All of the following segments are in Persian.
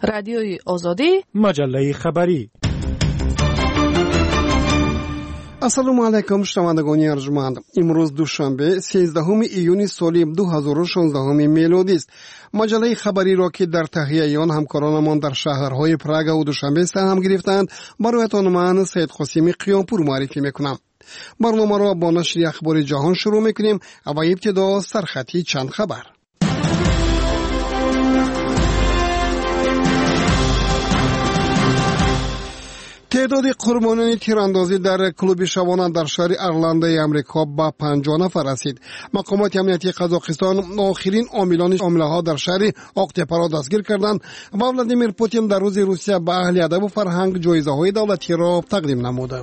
رادیوی آزادی، مجله خبری. السلام علیکم شنوندگان ارجمند. امروز دوشنبه 13 ایون سال 2016 میلادی است. مجله خبری را که در تهیه آن همکارانمان در شهرهای پراگ و دوشنبه سهم گرفتند برایتان من سید قاسمی قیامپور معرفی میکنم. برنامه را با نشر اخبار جهان شروع میکنیم و ابتدا سرخطی چند خبر. تعداد قربانیان تیراندازی در کلوب شبانه در شهر ارلندای امریکا به 50 نفر رسید. مقامات امنیتی قزاقستان آخرین عامله ها در شهر آقتپه را دستگیر کردند و ولادیمیر پوتین در روز روسیه به اهل ادب و فرهنگ جایزه های دولتی را تقدیم نمود.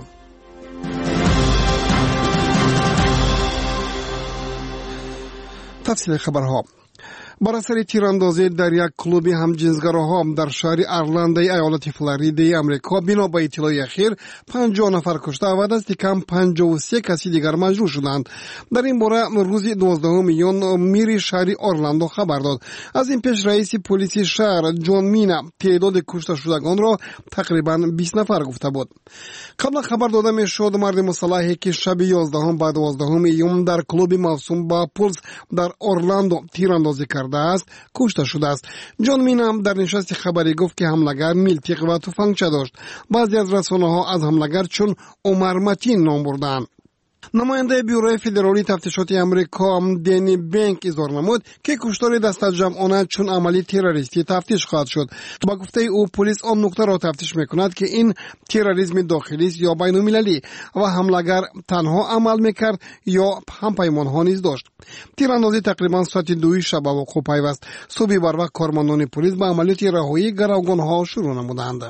تفصیل خبرها. بر اثر تیراندازی در یک کلوب همجنسگراها در شهر ارلندای ایالت فلوریدای امریکا بنا به اطلاع اخیر 50 نفر کشته و دست کم 53 کسی دیگر مجروح شدند. در این باره روز 12 میلیون میر شهر اورلاندو خبر داد. از این پیش رئیس پلیس شهر جون مینا تعداد کشته شدگان را تقریبا 20 نفر گفته بود. قبل خبر داده میشد مرد مسلحی که شب 11 بعد 12 میلیون در کلوب موسوم به پولس در اورلاندو تیراندازی کرد است کشته شده است. جان مینم در نشست خبری گفت که حملگر میلتیق و تفنگچه داشت. بعضی از رسانه‌ها از حملگر چون عمر متین نام بردند. نماینده بیوروی فدرالی تفتیشات امریکا دنی بنک اظهار نمود که کشتار دست جمعانه چون عملی تروریستی تفتیش خواهد شد. با گفته او پلیس آن نکته را تفتیش میکند که این تروریسم داخلی است یا بین المللی و حملگر تنها عمل میکرد یا هم پیمانها نیز داشت. تیراندازی تقریبا ساعت 2 شب وقوع پیوست. صبح بر وقت کارمندان پلیس به عملیات رهایی گروگانها شروع نمودند.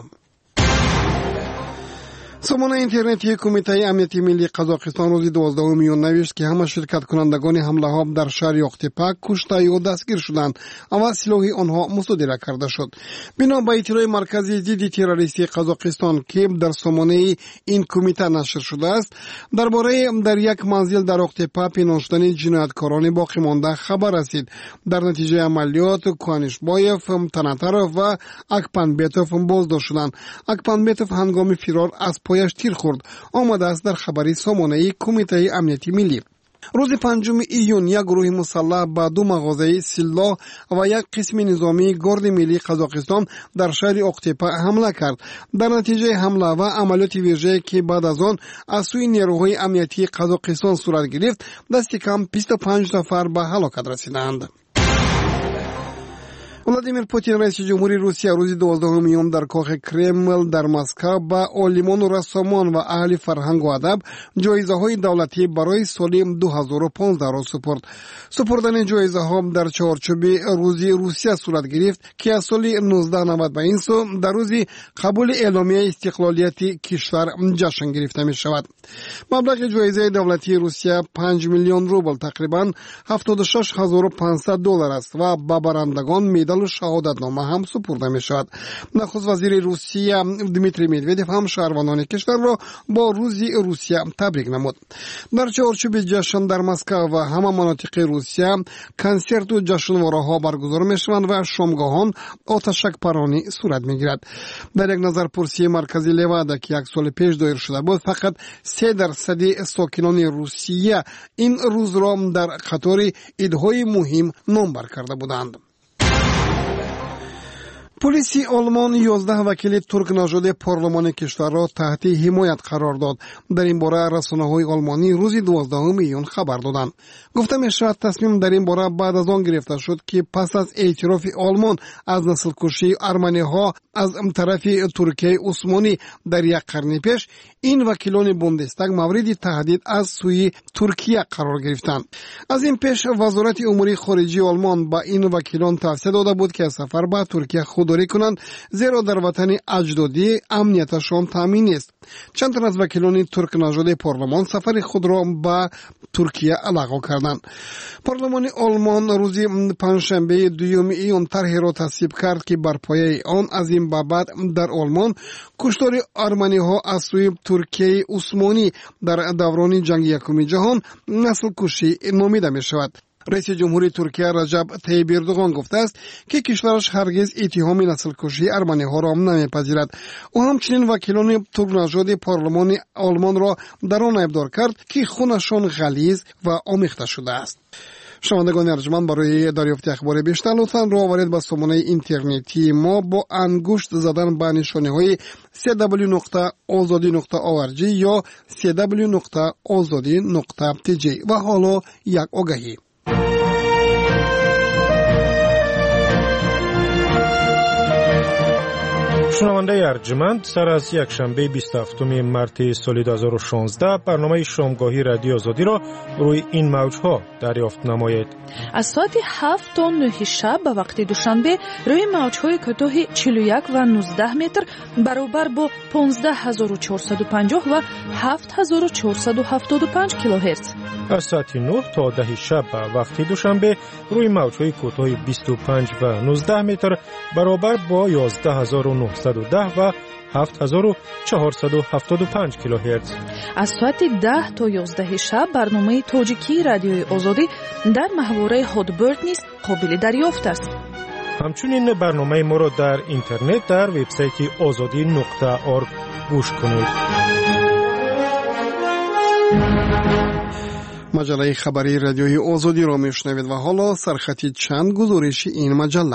سازمان اینترنتی کمیته امنیتی ملی قزاقستان روز 12 میلیون نوشت که همه شرکت کنندگان حمله ها در شهر آقتپه کشته یا دستگیر شدند و سلاح آنها مصادره کرده شد. بنا به اطلاع مرکز ضد تروریستی قزاقستان که در سامانه این کمیته نشر شده است، درباره در یک منزل در آقتپه پنهان شدن جنایتکاران باقی مانده خبر رسید. در نتیجه عملیات کوانشبایف، تناتروف و اکپنبتوف بازداشت شدند. اکپنبتوف هنگام فرار از پایش تیر خورد. آمده است در خبری سامانه کمیته امنیتی ملی. روز 5 ایون یک گروه مسلح به 2 مغازه سلاح و یک قسم نظامی گارد ملی قزاقستان در شهر آقتپه حمله کرد. در نتیجه حمله و عملیات ویژه‌ای که بعد از آن از سوی نیروهای امنیتی قزاقستان صورت گرفت، دست کم 25 نفر به هلاکت رسیدند. ولادیمیر پوتین رئیس جمهوری روسیه روز 12 میلیون در کاخ کرمل در مسکو به عالمان و رسامان و اهل فرهنگ و ادب جایزه های دولتی برای سال 2015 را سپرد. سپردن جایزه ها در چارچوب روز روسیه صورت گرفت که از سال 1990 به این سو در روز قبول اعلامیه استقلالیت کشور جشن گرفته می شود. مبلغ جایزه دولتی روسیه 5 میلیون روبل تقریبا 76500 دلار است و به برندگان مدال شهادتنامه هم سپرده می شود. نخست وزیر روسیه دمیتری مدودف هم شهروندان کشور را با روز روسیه تبریک نمود. در چارچوب جشن در مسکو و همه مناطق روسیه کنسرت و جشنواره‌ها برگزار می شوند و شامگاهان آتشک پرانی صورت می گیرد. در یک نظرپرسی مرکزی لوادا که یک سال پیش دایر شده بود، فقط 3% ساکنان روسیه این روز را در قطار عیدهای مهم نامبر کرده بودند. پلیس آلمان 11 وکیل ترک نژاد پارلمان کشور را تحت حمایت قرار داد. در این باره رسانه‌های آلمانی روز 12 میلیون خبر دادند. گفته می‌شود تصمیم در این باره بعد از آن گرفته شد که پس از اعتراف آلمان از نسل کشی ارمنی‌ها از طرف ترکیه عثمانی در یک قرن پیش، این وکیلان بوندستاگ مورد تهدید از سوی ترکیه قرار گرفتند. از این پیش وزارت امور خارجه آلمان با این وکیلان توصیه داده بود که سفر به ترکیه خودداری کنند، زیرا در وطن اجدادی امنیتشان تامین نیست. چند تن از وکیلان ترک نژاد پارلمان سفر خود را به ترکیه لغو کردند. پارلمان آلمان روز پنجشنبه 2 ایون طرحی را تصویب کرد که بر پایه آن از این به بعد در آلمان کشتار ارمنی‌ها از سوی ترکیه عثمانی در دوران جنگ یکم جهان نسل کشی نامیده می شود. رئیس جمهوری ترکیه رجب طیب اردوغان گفته است که کشورش هرگز اتهام نسل‌کشی ارمنی‌ها را نمی‌پذیرد. او همچنین وکیلان ترک‌نژاد پارلمان آلمان را در آن ابدار کرد که خونشان غلیظ و آمیخته شده است. شنوندگان ارجمند، برای دریافت اخبار بیشتر لطفاً راه آورید به سامانه اینترنتی ما با انگشت زدن به نشانه‌های www.azadi.org یا www.azadi.tj. و حالا یک آگهی. شنونده ارجمند، سر از یک شنبه 27 مارس سال 2016 برنامه شامگاهی رادیو آزادی را روی این موجها دریافت نمایید. از ساعت 7 تا 9 شب به وقت دوشنبه روی موجهای کوتاه 41 و 19 متر برابر با 15450 و 7475 کیلوهرتز. از ساعت 9 تا 10 شب به وقت دوشنبه روی موجهای کوتاه 25 و 19 متر برابر با 11910 و 7475 کیلوهرتز. از ساعت 10 تا 11 شب برنامه تاجیکی رادیوی آزادی در محوره هادبرد نیز قابل دریافت است. همچنین برنامه ما را در اینترنت در وبسایت azadi.org گوش کنید. مجله خبری رادیوی آزادی را میشنوید و حالا سرخطی چند گزارش این مجله.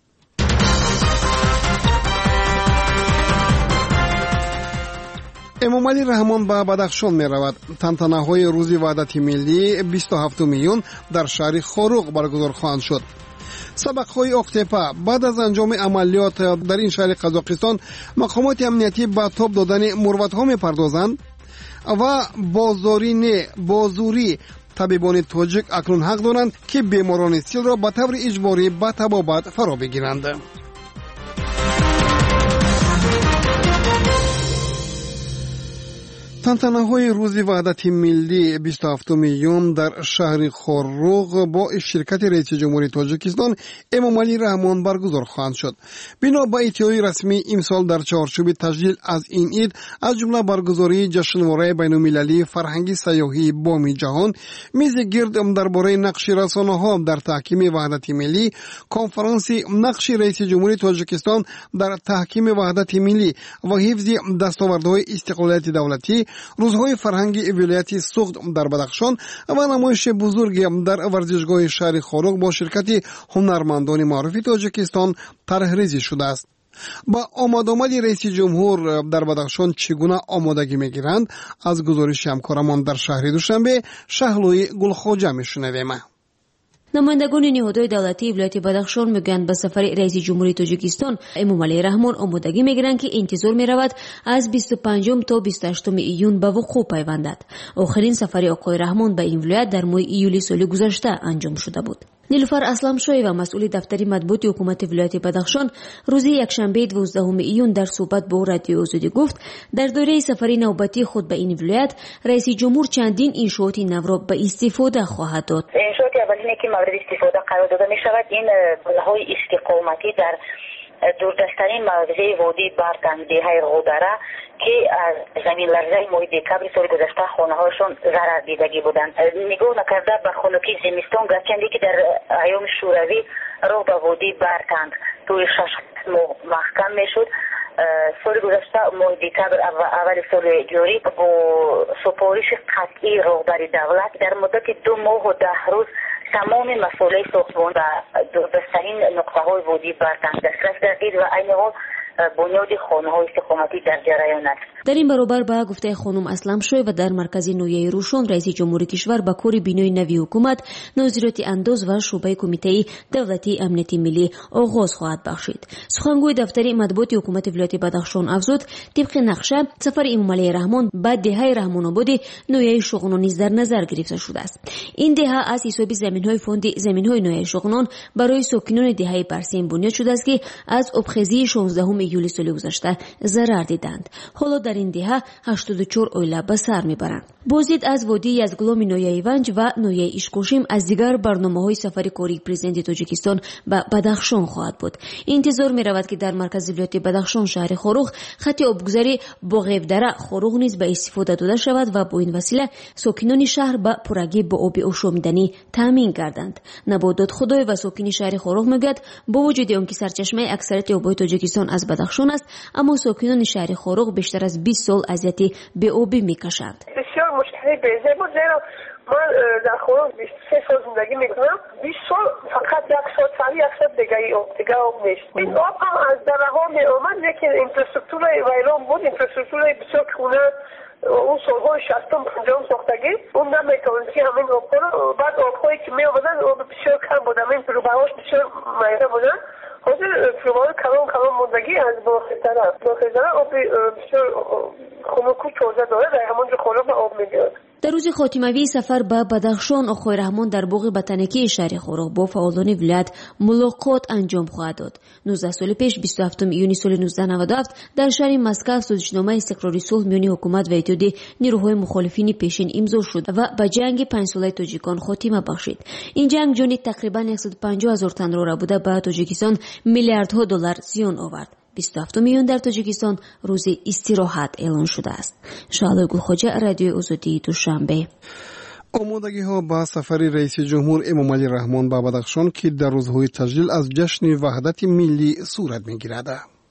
امام علی رحمان به بدخشان می رود. تنتنه‌های روز وحدت ملی 27 میلیون در شهر خاروق برگزار خواهند شد. سبق‌های اقتپه بعد از انجام عملیات در این شهر قزاقستان، مقامات امنیتی به تاب دادن مروت‌ها می‌پردازند و بازوری طبیبان تاجیک اکنون حق دارند که بیماران سیل را به طور اجباری به طبابت فرا بگیرند. تنتنه‌های روز وحدت ملی 27 میلیون در شهر خاروق با شرکت رئیس جمهوری تاجیکستان امام علی رحمان برگزار خواهند شد. بنا به اطلاع رسمی امسال در چارچوب تجلیل از این عید، از جمله برگزاری جشنواره بین‌المللی فرهنگی سیاحی بام جهان، میز گرد درباره نقش رسانه‌ها در تحکیم وحدت ملی، کنفرانس نقش رئیس جمهوری تاجیکستان در تحکیم وحدت ملی و حفظ دستاوردهای استقلالیت دولتی، روزهای فرهنگی ولایت سوخت در بدخشان و نمایش بزرگ در ورزشگاه شهر خاروق با شرکت هنرمندان معروف تاجیکستان طرح‌ریزی شده است. با آمد رئیس جمهور در بدخشان چگونه آمادگی میگیرند؟ از گزارش همکارمان در شهر دوشنبه شهلوی گلخواجه میشنویم. نمایندگان نهادهای دولتی ولایت بدخشان میگویند به سفر رئیس جمهوری تاجیکستان امام علی رحمان آمادگی میگیرند که انتظار میرود از 25 تا 28 ایون به وقوع پیوندد. آخرین سفر آقای رحمان به این ولایت در ماه ایولی سال گذشته انجام شده بود. نیلوفر اسلمشاهی و مسئول دفتر مطبوعات حکومت ولایت بدخشان روز یکشنبه 12 ایون در صحبت با رادیو آزادی گفت در دوره سفری نوبتی خود به این ولایت رئیس جمهور چندین انشاءات نو را به استفاده خواهد داد. انشاءات اولینی که مورد استفاده قرار داده می شود این بناهای استقامتی در دوردستترین مواضع وادی بارتن دهه غودره که از زمین لرزه ماه دکبر سال گذشته خانه‌هاشون ضرر دیدگی بودند. نگاه نکرده به خنکی زمستان، گرچه که در ایام شوروی رو به وادی بارتن توی 6 ماه محکم میشد، سال گذشته ماه دکبر اول سال جاری با سپارش قطعی رهبری دولت در مدت 2 ماه و 10 روز تمام مسئله ساختمان و دوربسترین نقطه‌های وادی بارتن دسترس گردید و عین حال بنیاد خانه‌های استقامتی در جریان است. در این برابر به گفته خانم اسلمشاهی و در مرکز نویه روشن رئیس جمهوری کشور به کار بینای نوی حکومت نظارت انداز و شعبه کمیته دولتی امنیتی ملی آغاز خواهد بخشید. سخنگوی دفتر مطبوعات حکومت ولایت بدخشان افزود طبق نقشه سفر امام علی رحمان به دهه رحمان آباد نویه شغنان نیز در نظر گرفته شده است. این دهه از حساب زمین‌های فوند زمین‌های نویه شغنان برای ساکنان دهه پرسین بنیاد شده است که از آبخیزی 16 ایولی سال گذشته ضرر دیدند. حالا در در این دهه 84 oila به سر میبرند. بازدید از وادی یزگلوم نویه ونج و نویه ایشکوشیم از دیگر برنامه‌های سفر کاری پرزیدنت تاجیکستان به بدخشان خواهد بود. انتظار می‌رود که در مرکز ولایت بدخشان شهر خوروغ خط آبگذاری باغیودره خوروغ نیز به استفاده داده شود و با این وسیله ساکنان شهر به پرگی با آب آشامیدنی تامین گردند. نبودات خدای و ساکن شهر خوروغ میگوید با وجود آنکه سرچشمه اکثریت آبهای تاجیکستان از بدخشان است، اما ساکنان شهر خوروغ بیشتر از 20 سال اذیت به آبی میکشند. بسیار مشکلی بیزه بود، زیرا من در خوروغ 23 سال زندگی میکنم. 20 سال فقط یک سال سالی یک سال دیگه آب نیست. این آب هم از درها می آمد، لیکن اینفراستراکتور ویران بود، اینفراستراکتور بسیار خونه اون سالهای 60-50 ساختگی اون نمیتونست که همین آبها رو، بعد آبهایی که می آمدن آب بسیار کم بود، همین پروبهاش بسیار میده بودن. حاضر پروبه‌های کلان موندگی از باخیزره آب بسیار خنکو توزه داره، در همونجا خوروغ آب میگیرد. در روز خاتموی سفر به بدخشان آقای رحمان در باغ بتنکی شهر خوروغ با فعالان ولایت ملاقات انجام خواهد داد. 19 سال پیش 27 ایونی سال 1997 در شهر مسکو سازشنامه استقراری صلح میان حکومت و اتحاد نیروهای مخالفین پیشین امضا شد و به جنگ 5 ساله تاجیکان خاتمه بخشید. این جنگ جان تقریبا 150,000 تن را بوده به تاجیکستان میلیاردها دلار زیان آورد. 27 میلیون در تاجیکستان روز استراحت اعلان شده است. شعله گلخواجه، رادیو آزادی، دوشنبه. آمادگی ها با سفر رئیس جمهور امامعلی رحمان به بدخشان که در روزهای تجلیل از جشن وحدت ملی صورت میگیرد.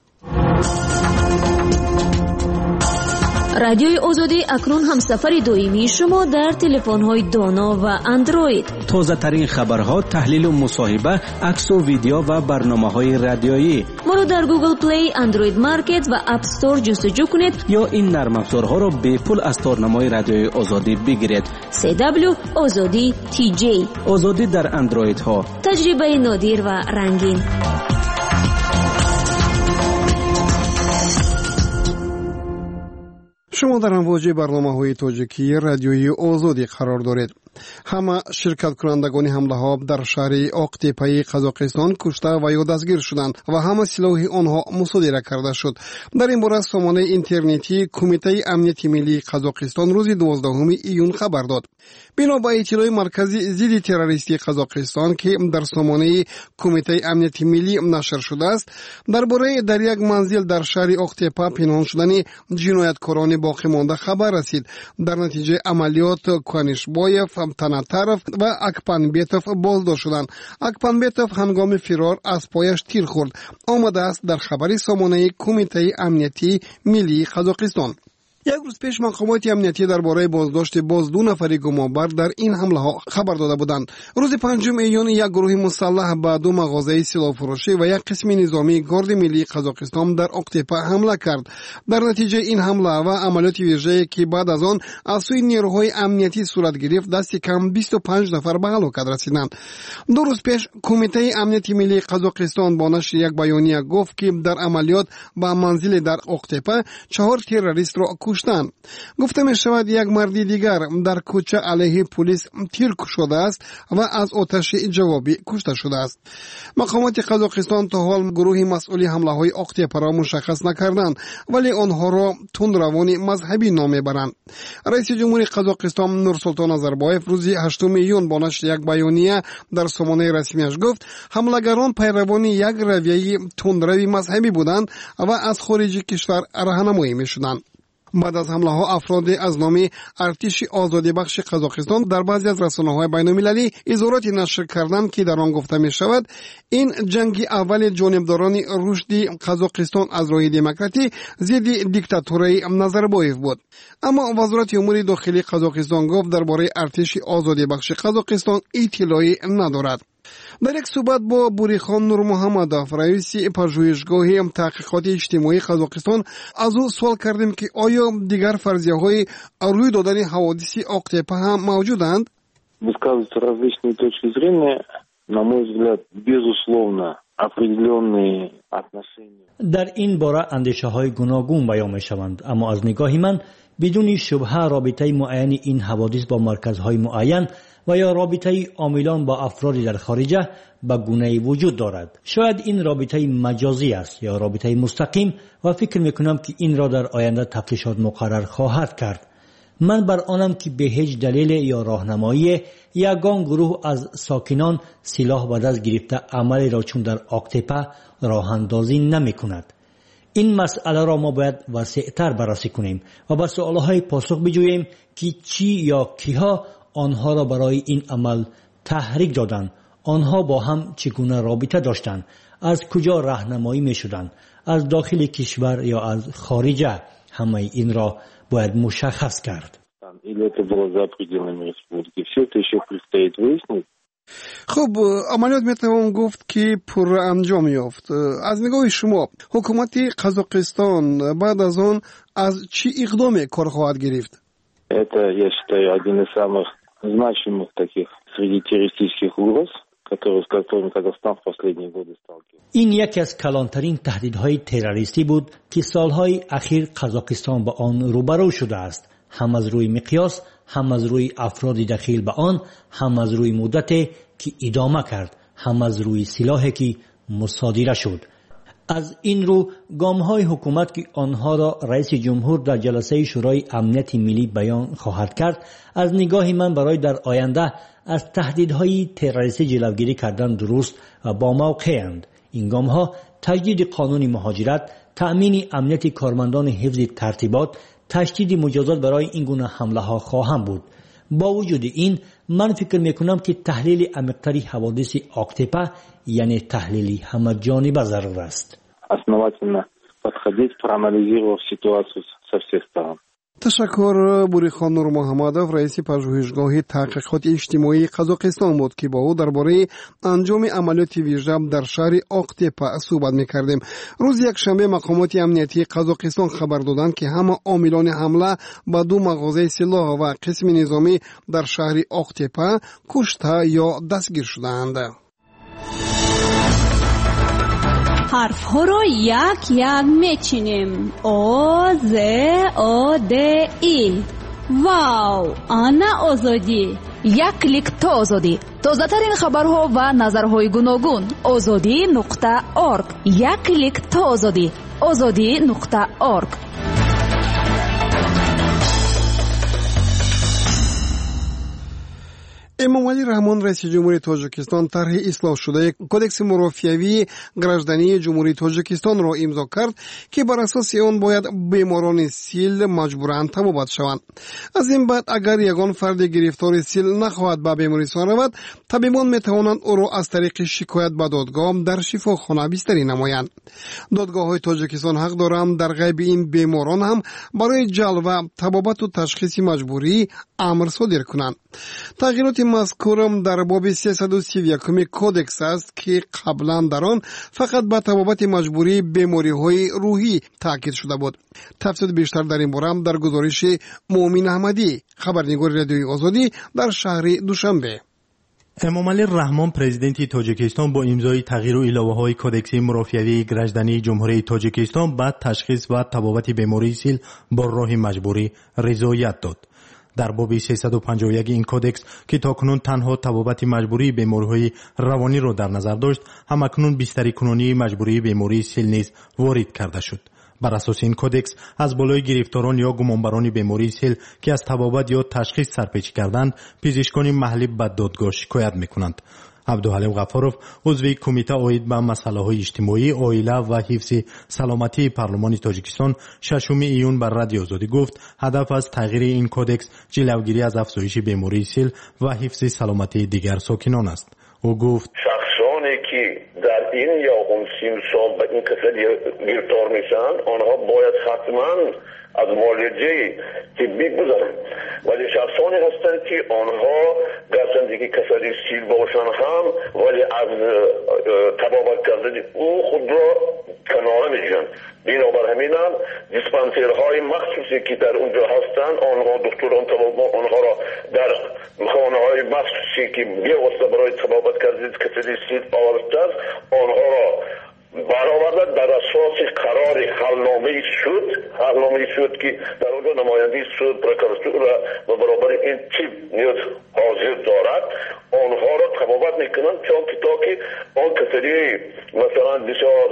رادیوی آزادی اکنون هم سفر دائمی شما در تلفن‌های دانا و اندروید. تازه ترین خبرها، تحلیل و مصاحبه، عکس و ویدیو و برنامه‌های رادیویی. ما رو در گوگل پلی، اندروید مارکت و اپ استور جستجو کنید یا این نرم افزارها را به پول از تارنمای رادیوی آزادی بگیرید. CW آزادی TJ. آزادی در اندروید ها. تجربه نادر و رنگین. شما در امواج برنامه‌های تاجیکی رادیوی آزادی قرار دارید. همه شرکت کنندگان حمله ها در شهر آقتپه قزاقستان کشته و یا دستگیر شدند و همه سلاح آنها مصادره کرده شد. در این باره سامانه اینترنتی کمیته امنیت ملی قزاقستان روز 12 ایون خبر داد. بنا به اطلاع مرکز ضد تروریستی قزاقستان که در سامانه کمیته امنیت ملی نشر شده است، درباره در یک منزل در شهر آقتپه پنهان شدن جنایتکاران باقی مانده خبر رسید. در نتیجه عملیات کوانشبایف، تناترف و اکپنبیتوف بازداشت شدند. اکپنبیتوف هنگام فرار از پایش تیر خورد. آمده است در خبری سامانه کمیته امنیتی ملی قزاقستان. یک روز پیش مقامات امنیتی درباره بازداشت باز 2 نفر گمانبر در این حمله ها خبر داده بودند. روز 5 ایون یک گروه مسلح به 2 مغازه سلاح فروشی و یک قسم نظامی گارد ملی قزاقستان در آقتپه حمله کرد. در نتیجه این حمله و عملیات ویژه‌ای که بعد از آن از سوی نیروهای امنیتی صورت گرفت، دست کم 25 نفر به هلاکت رسیدند. 2 روز پیش کمیته امنیتی ملی قزاقستان با نشر یک بیانیه گفت که در عملیات به منزل در آقتپه 4 تروریست را کشتند. گفته می شود یک مرد دیگر در کوچه علیه پلیس تیر شده است و از آتش جوابی کشته شده است. مقامات قزاقستان تا حال گروه مسئول حمله های آقتپه را مشخص نکردند، ولی آنها را تندروان مذهبی نام میبرند. رئیس جمهور قزاقستان نورسلطان نظربایف روز 8 ایون با نشر یک بیانیه در سامانه رسمیش گفت حملگران پیروان یک رویه تندروی مذهبی بودند و از خارج کشور راهنمایی میشدند. بعد از حمله ها افراد از نام ارتش آزادی بخش قزاقستان در بعضی از رسانه‌های بین‌المللی اظهاراتی نشر کردند که در آن گفته می شود این جنگ اول جانبداران رشد قزاقستان از راه دموکراسی ضد دیکتاتوری نظربایف بود. اما وزارت امور داخلی قزاقستان گفت درباره ارتش آزادی بخش قزاقستان اطلاعی ندارد. در یک صحبت با بوریخان نور محمدوف، رئیس پژوهشگاه تحقیقات اجتماعی قزاقستان، از او سوال کردیم که آیا دیگر فرضیه‌های روی دادن حوادث آقتپه هم موجودند؟ Высказываются различные точки зрения. На мой взгляд, безусловно, определенные отношения. در این باره اندیشه‌های گوناگون بیان می‌شوند، اما از نگاه من بدون شبهه رابطه معین این حوادث با مرکزهای معین و یا رابطه عاملان با افراد در خارجه به گونه‌ای وجود دارد. شاید این رابطه مجازی است یا رابطه مستقیم و فکر میکنم که این را در آینده تفتیشات مقرر خواهد کرد. من بر آنم که به هیچ دلیل یا راهنمایی یگان گروه از ساکنان سلاح به دست گرفته عملی را چون در آکتپه راه اندازی نمی کند. این مسئله را ما باید وسیع‌تر بررسی کنیم و به سوالهای پاسخ بجوییم که چی یا کیها آنها را برای این عمل تحریک دادند، آنها با هم چگونه رابطه داشتند، از کجا راهنمایی می شدند، از داخل کشور یا از خارجه. همه این را باید مشخص کرد. خب عملیات میتوان گفت که پر انجام یافت. از نگاه شما حکومت قزاقستان بعد از آن از چی اقدامی کار خواهد گرفت؟ Это, я считаю, один из самых значимых таких среди террористических угроз, с которыми Казахстан в последние годы сталкивается. این یکی از کلانترین تهدیدهای تروریستی بود که سالهای اخیر قزاقستان با آن روبرو شده است، هم از روی مقیاس، هم از روی افراد دخیل به آن، هم از روی مدتی که ادامه کرد، هم از روی سلاحی که مصادره شد. از این رو گام‌های حکومت که آنها را رئیس جمهور در جلسه شورای امنیت ملی بیان خواهد کرد، از نگاه من برای در آینده از تهدیدهای تروریستی جلوگیری کردن درست و با موقع‌اند. این گام‌ها تجدید قانون مهاجرت، تأمین امنیت کارمندان حفظ ترتیبات، تشدید مجازات برای این گونه حمله‌ها خواهم بود. با وجود این من فکر میکنم که تحلیل عمیق‌تری حوادث آکتپه یعنی تحلیلی همه جانبه ضرور است. Основательно подходить, проанализировав ситуацию со всех сторон. تشکر. بوریخان نور محمدов رئیس پژوهشگاه تحقیقات اجتماعی قزاقستان بود که با او درباره انجام عملیات ویژه در شهر آکتپه صحبت می‌کردیم. روز یکشنبه مقامات امنیتی قزاقستان خبر دادند که همه عاملان حمله به دو مغازه سلاح و قسم نظامی در شهر آکتپه کشته یا دستگیر شدند. حرف ها رو یک یک میچینیم. او ز او د ای. واو، آنا آزادی. یک کلیک تا آزادی. تازه ترین خبرها و نظرهای گوناگون. azadi.org. یک کلیک تا آزادی. azadi.org. эмомалӣ раҳмон раиси ҷумҳурии тоҷикистон тарҳи ислоҳ шудаи кодекси мурофиявии граждании ҷумҳурии тоҷикистонро имзо кард ки бар асоси он бояд беморони сил маҷбуран табобат шаванд. аз ин баъд агар ягон фарди гирифтори сил нахоҳад ба бемористон равад, табибон метавонанд ӯро аз тариқи шикоят ба додгоҳ дар шифохона бистарӣ намоянд. додгоҳҳои тоҷикистон ҳақ доранд дар ғайби ин беморон ҳам барои ҷалб ва табобату ташхиси маҷбурӣ амр содир кунанд. тағйироти мазкурам дар боби 331 кодекс аст ки қаблан дар он фақат ба табобати маҷбурии бемориҳои рӯҳӣ таъкид шуда буд. тафсилот бештар дар ин бора дар гузориши муъмин аҳмадӣ, хабарнигори радиои озодӣ дар шаҳри душанбе. эмомалӣ раҳмон президенти тоҷикистон бо имзои тағйиру иловаҳои кодекси мурофиявии граждании ҷумҳурии тоҷикистон ба ташхис ва табобати бемории сил бо роҳи маҷбурӣ ризоят дод. дар боби 351 ин кодекс ки токунун танҳо табобати маҷбурии бемориҳои равониро дар назар дошт, ҳамакунун бистарикунонии маҷбурии бемории сил низ ворид карда шуд. бар асоси ин кодекс аз болои гирифторон ё гумонбарони бемории сил ки аз табобат ё ташхис сарпечӣ карданд, пизишкони маҳаллӣ ба додгоҳ шикоят мекунанд. абдуҳалим ғафоров, узви кумита оид ба масъалаҳои иҷтимоӣ, оила ва ҳифзи саломатии парлумони тоҷикистон 6 июн бар радиои озодӣ гуфт, ҳадаф аз тағйири ин кодекс ҷилавгирӣ аз афзоиши бемории сил ва ҳифзи саломатии дигар сокинон аст. ӯ гуфт: шахсоне ки дар ин ё он симсол ба ин касал гирифтор мешаванд, онҳо бояд ҳатман از معالجه طبی گذرند، ولی شخصانی هستند که آنها گرچند که کسری سیل باشند هم ولی از تبابت کردن او خود را کناره میشن. بنابر همین هم دیسپانسرهای مخصوصی که در اونجا هستند، آنها دکتران تبابت آنها را در خانه های مخصوصی که بی‌واسطه برای تبابت کردن کسری سیل آورده است، آنها را برآورده در اساس قرار حلنامه شد که در اونجا نماینده سود پروکوراتور و برابر این چیپ نیاز حاضر دارد، آنها را تبابت میکنند چون که تا که آن کسری مثلا بسیار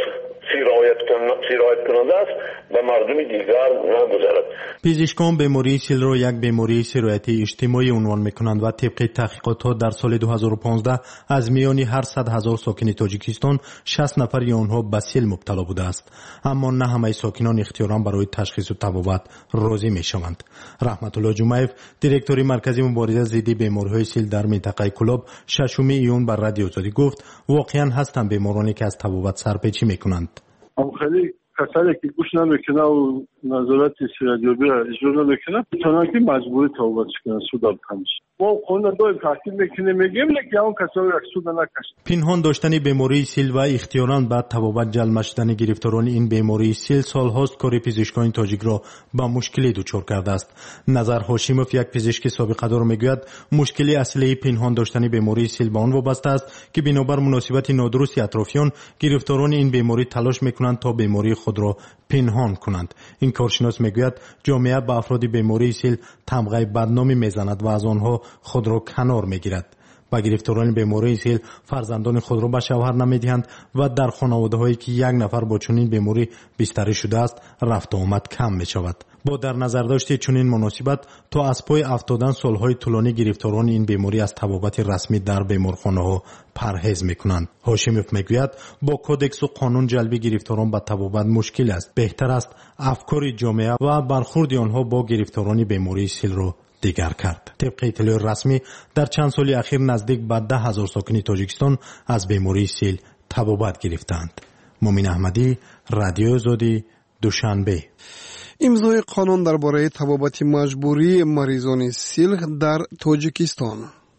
سیرایت کننده است به مردم دیگر نگذرد. پزشکان بیماری سیل را یک بیماری سرایتی اجتماعی عنوان میکنند و طبق تحقیقات در سال 2015 از میان هر 100,000 ساکن تاجیکستان 60 نفر آنها به سیل مبتلا بوده است، اما نه همه ساکنان اختیاراً برای تشخیص و تبابت راضی میشوند. رحمت الله جمعیف، دیرکتور مرکز مبارزه ضد بیماری‌های سیل در منطقه کلاب، 6 ایون بر رادیو آزادی گفت واقعاً هستند بیمارانی که از تبابت سرپیچی میکنند. خیلی کسایی که گوش نمیکنه و نظارت استرادیوبی را اجرا نمیکنه میتونن که مجبوری تبابت کنن سود کنش. ما قانون دایم تحقیق میکنیم میگیم که اون کسایی را سود نکشن. پنهان داشتن بیماری سیل و اختیاراً بعد تبابت جلب شدن گرفتاران این بیماری سیل سالهاست کار پزشکان تاجیک را با مشکلی دچار کرده است. نظر هاشیموف، یک پزشک سابقه دار، میگوید مشکلی اصلی پنهان داشتن بیماری سیل به آن وابسته است که بنابر مناسبت نادرست اطرافیان گرفتاران این بیماری تلاش میکنند تا بیماری خود را پنهان کنند. این کارشناس میگوید جامعه به افراد بیماری سیل تمغه بدنامی میزند و از آنها خود را کنار میگیرد. با گرفتاران بیماری سیل فرزندان خود را به شوهر نمیدهند و در خانواده هایی که یک نفر با چنین بیماری بستری شده است رفت و آمد کم می شود. با در نظر داشت چنین مناسبت تا از پای افتادن سالهای طولانی گرفتاران این بیماری از تبابت رسمی در بیمارخانه ها پرهیز میکنند. هاشمیوف میگوید با کودکس و قانون جلبی گرفتاران به تبابت مشکل است. بهتر است افکار جامعه و برخورد آنها با گرفتاران بیماری سیل را دیگر کرد. طبق اطلاع رسمی در چند سال اخیر نزدیک به 10,000 ساکن تاجیکستان از بیماری سیل تبابت گرفتند. مومن احمدی، رادیو آزادی، دوشنبه. امضای قانون درباره تبابت مجبوری مریضان سیل در تاجیکستان.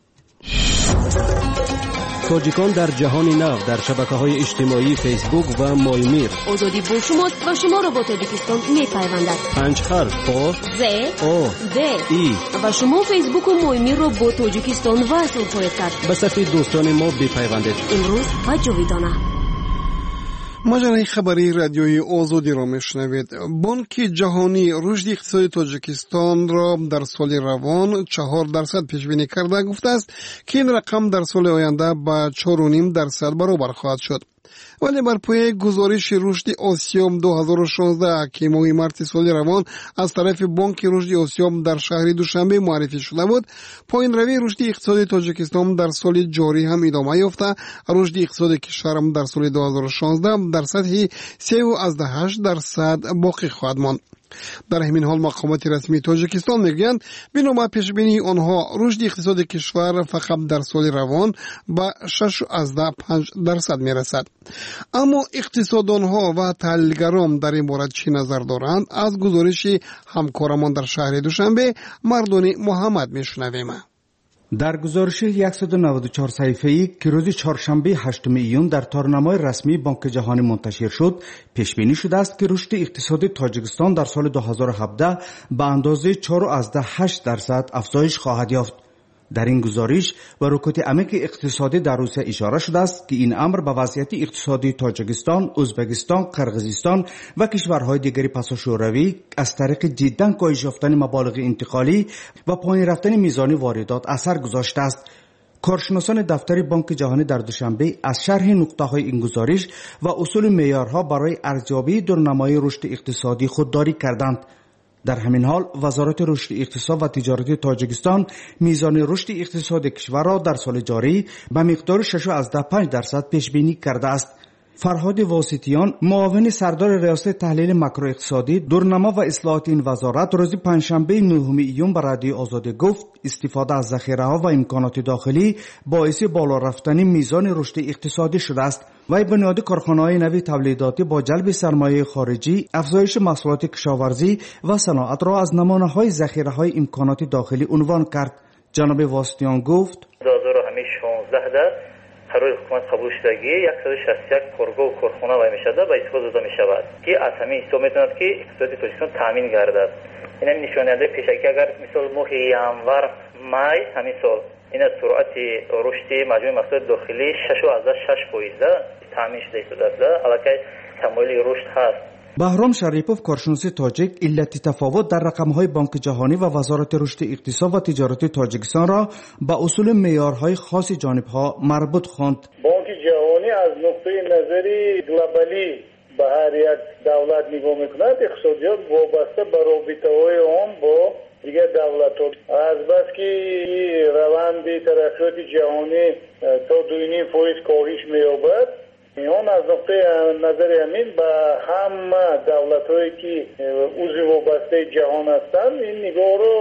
تاجیکان در جهان نو در شبکه‌های اجتماعی فیسبوک و مایمیر. آزادی با شماست و شما را با تاجیکستان می‌پیوندد. 5 حرف با ز او د ای و شما فیسبوک و مایمیر را با تاجیکستان وصل خواهید کرد. به صفحه دوستان ما بپیوندید. امروز و جاویدانه. مجله خبری رادیوی آزادی را میشنوید. بانک جهانی رشد اقتصادی تاجیکستان را در سال روان 4% پیش بینی کرده گفته است که این رقم در سال آینده به 4.5% برابر خواهد شد. ولی بر پایه گزارش رشد آسیام 2016 که ماه مارس سال روان از طرف بانک رشد آسیام در شهر دوشنبه معرفی شده بود، پایین روی رشد اقتصادی تاجیکستان در سال جاری هم ادامه یافته. رشد اقتصادی کشور در سال 2016 در سطح 3.8% باقی خواهد ماند. در همین حال مقامات رسمی تاجیکستان میگویند بنابر پیش بینی آنها رشد اقتصاد کشور فقط در سال روان به 6.5% میرسد. اما اقتصاددانها و تحلیلگران در این باره چی نظر دارند؟ از گزارش همکارمان در شهر دوشنبه مردان محمد میشنویم. در گزارش 194 صفحه‌ای که روز چهارشنبه 8 ایون در تارنامه رسمی بانک جهانی منتشر شد، پیش بینی شده است که رشد اقتصادی تاجیکستان در سال 2017 به اندازه 4.8% افزایش خواهد یافت. در این گزارش و رکود عمیق اقتصادی در روسیه اشاره شده است که این امر به وضعیت اقتصادی تاجیکستان، ازبکستان، قرقیزستان و کشورهای دیگری پس شوروی از طریق جداً کاهش یافتن مبالغ انتقالی و پایین رفتن میزان واردات اثر گذاشته است. کارشناسان دفتر بانک جهانی در دوشنبه از شرح نقطه‌های این گزارش و اصول معیارها برای ارزیابی دورنمای رشد اقتصادی خودداری کردند. در همین حال وزارت رشد اقتصاد و تجارت تاجیکستان میزان رشد اقتصاد کشور را در سال جاری به مقدار 6.5% پیش بینی کرده است. فرهاد واسطیان، معاون سردار ریاست تحلیل ماکرواقتصادی، دورنما و اصلاحات این وزارت روز پنجشنبه 9 ایون به رادیو آزادی گفت استفاده از ذخیره‌ها و امکانات داخلی باعث بالا رفتن میزان رشد اقتصادی شده است. وی بنیاد کارخانه‌های نوی تولیداتی با جلب سرمایه خارجی، افزایش محصولات کشاورزی و صنعت را از نمونه‌های ذخیره‌های امکانات داخلی عنوان کرد. جناب واسطیان گفت 2016 قرار حکومت قبول شدگی 161 کارگاه و کارخانه وای میشده و استفاده داده میشود که از همین حساب میتواند که اقتصاد تاجیکستان تامین گردد. این هم نشاننده پیشکی اگر مثال ماه ینور مای همین سال این سرعت رشد مجموع محصولات داخلی 6.6% تامین شده است. البته تمایل رشد هست. بهرام شریپوف کارشناس تاجیک علت تفاوت در رقم‌های بانک جهانی و وزارت رشد اقتصاد و تجارت تاجیکستان را به اصول معیارهای خاص جانب‌ها مربوط خواند. بانک جهانی از نقطه نظری گلوبالی به هر یک دولت نگاه می‌کند، اقتصادیات وابسته به رابطه‌های آن با دیگر دولت‌ها از بس که روند ترقیات جهانی تا 2.5% کاهش می‌یابد، آن از نقطه نظر همین به همه دولت‌هایی که عضو وابسته جهان هستند این نگاه رو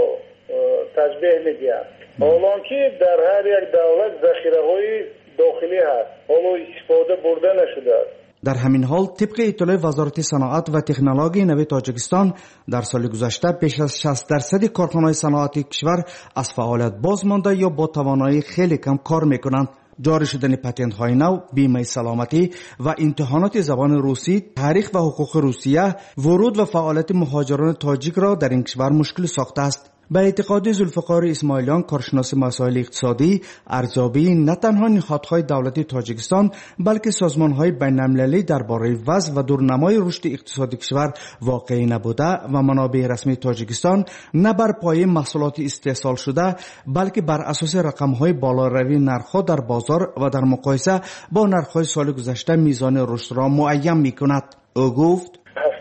تشبیه می‌دهند. حالانکه در هر یک دولت ذخیره‌های داخلی هست، حالا استفاده برده نشده است. در همین حال طبق اطلاع وزارت صنعت و تکنولوژی نو تاجیکستان در سال گذشته بیش از 60% کارخانه‌های صنعتی کشور از فعالیت باز مانده یا با توانایی خیلی کم کار میکنند. جاری شدن پتنت های نو، بیمه سلامتی و امتحانات زبان روسی، تاریخ و حقوق روسیه، ورود و فعالیت مهاجران تاجیک را در این کشور مشکل ساخته است. به اعتقاد ذوالفقار اسماعیلیان کارشناس مسائل اقتصادی، ارزیابی نه تنها نهادهای دولتی تاجیکستان بلکه سازمانهای بین‌المللی درباره وضع و دورنمای رشد اقتصادی کشور واقعی نبوده و منابع رسمی تاجیکستان نه بر پایه محصولات استحصال شده بلکه بر اساس رقم‌های بالاروی نرخ‌ها در بازار و در مقایسه با نرخ‌های سال گذشته میزان رشد را معین می‌کند. او گفت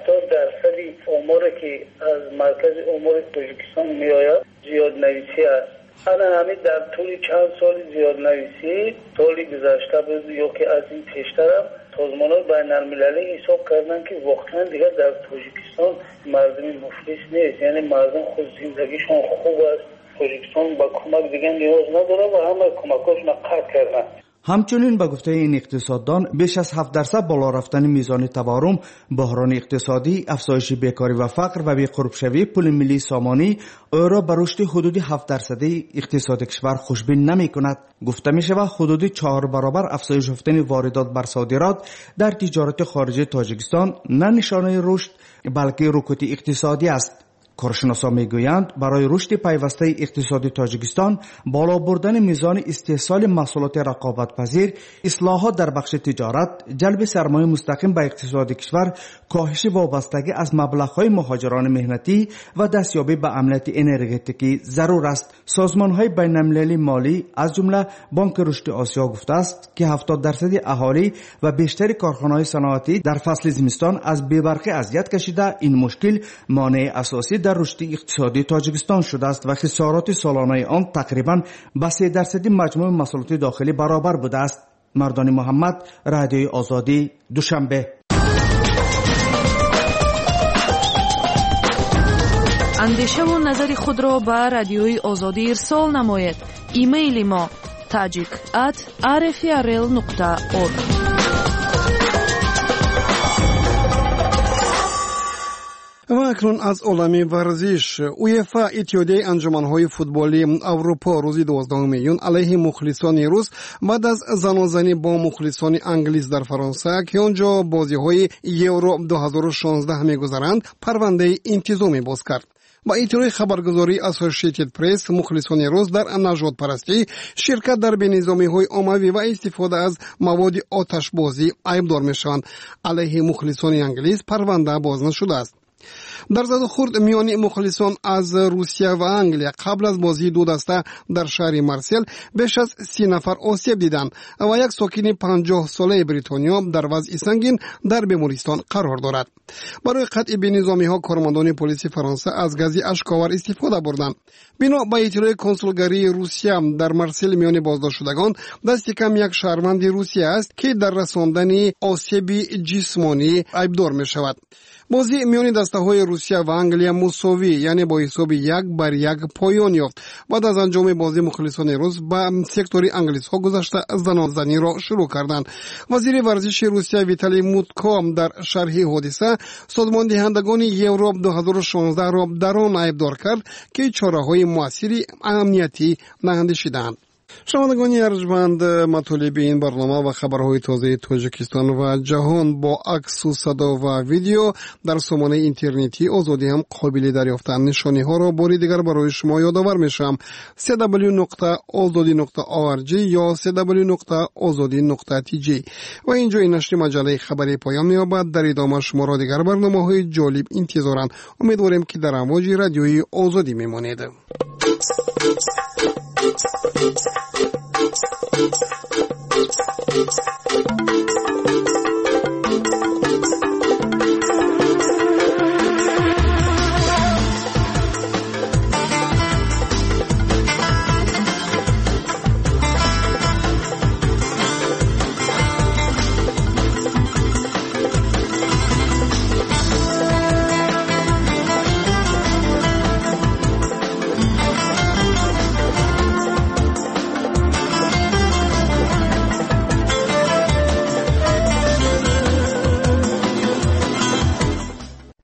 اموری که از مرکز امور تاجیکستان می آید زیاد نویسی است. انا همین در طول چند سال زیاد نویسی سالی گذشته بود یا که از این پیشتر سازمان‌های بین‌المللی حساب کردن که واقعا دیگر در تاجیکستان مردم مفلس نیست، یعنی مردم خود زندگیشون خوب است، تاجیکستان با کمک دیگر نیاز نداره و همه کمکاشون قطع کردن. همچنین به گفته این اقتصاددان بیش از 7% بالا رفتن میزان تورم، بحران اقتصادی، افزایش بیکاری و فقر و بی‌قرب‌شوی پول ملی سامانی او را به رشد حدود 7% اقتصاد کشور خوشبین نمی‌کند. گفته می‌شود حدود 4 برابر افزایش یافتن واردات بر صادرات در تجارت خارجی تاجیکستان نه نشانه رشد بلکه رکود اقتصادی است. کارشناسان میگویند برای رشد پیوسته اقتصادی تاجیکستان بالا بردن میزان استحصال محصولات رقابت‌پذیر، اصلاحات در بخش تجارت، جلب سرمایه مستقیم به اقتصاد کشور، کاهش وابستگی از مبلغ‌های مهاجران مهنتی و دستیابی به امنیت انرژتیکی ضرور است. سازمان‌های بین‌المللی مالی از جمله بانک رشد آسیا گفته است که 70% اهالی و بیشتر کارخانه‌های صنعتی در فصل زمستان از بی‌برقی اذیت کشیده. این مشکل مانع اساسی در رشد اقتصادی تاجیکستان شده است و خسارات سالانه آن تقریباً با 3% مجموع محصولات داخلی برابر بوده است. مردان محمد، رادیوی آزادی، دوشنبه. اندیشه و نظر خود را به رادیوی آزادی ارسال نمایید. ایمیل ما tajik@rfrl.org. و اکنون از عالم ورزش، اویفا اتحادیه انجمنهای فوتبالی اروپا روز 12 میلیون علیه مخلصان روس بعد از زنازنی با مخلصان انگلیس در فرانسه که آنجا بازی‌های یورو 2016 می‌گذرند پرونده انتظامی باز کرد. با اطلاع خبرگزاری اسوسییتد پرس، مخلصان روس در نژاد پرستی، شرکت در بینظامی‌های عمومی و استفاده از مواد آتش‌بازی ایبدار می‌شوند. علیه مخلصان انگلیس پرونده باز نشده است. در زد و خورد میان مخلصان از روسیه و انگلیس قبل از بازی دو دسته در شهر مارسل بیش از 30 نفر آسیب دیدند و یک ساکن 50 ساله بریتانیا در وضع سنگین در بیمارستان قرار دارد. برای قطع بینظامی‌ها کارمندان پلیس فرانسه از گاز اشک‌آور استفاده بردند. بنا به اطلاع کنسولگری روسیه در مارسل میان بازداشت شدگان دست کم یک شهروند روسیه است که در رساندن آسیب جسمانی ایبدار می شود. بازی میان دسته‌های روسیه و انگلیس مساوی یعنی با حساب 1-1 پایان یافت. بعد از انجام بازی مخلصان روس به سکتور انگلیس‌ها گذشته زنازنی را شروع کردند. وزیر ورزش روسیه ویتالی موتکو در شرح حادثه سازمان دهندگان یورو 2016 را در آن ایبدار کرد که چاره‌های موثری امنیتی نهندشیدند. شنوندگان ارجمند، مطالب این برنامه و خبرهای تازه تاجیکستان و جهان با عکس و صدا و ویدیو در سامانه اینترنتی آزادی هم قابل دریافتن. نشانی ها را باری دیگر برای شما یادآور میشم. www.azadi.org یا www.azadi.tg. و اینجا این نشر مجله خبری پایان می‌یابد. در ادامه شما را دیگر برنامه‌های جالب انتظارند. امیدواریم که در امواج رادیویی آزادی میمانید.